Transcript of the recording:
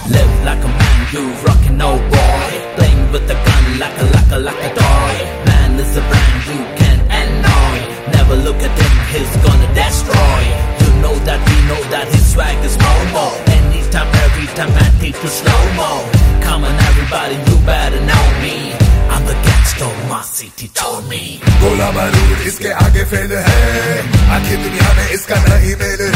Live like a man, you rockin' no boy. Playing with a gun like a toy. Man is a brand you can annoy. Never look at him, he's gonna destroy. You know that, we know that his swag is more. Anytime, every time, I take to slow-mo. Come on everybody, you better know me. I'm the gangster, my city told me. गोला बारूद इसके आगे fail है, आखिर दुनिया में इसका नहीं मेल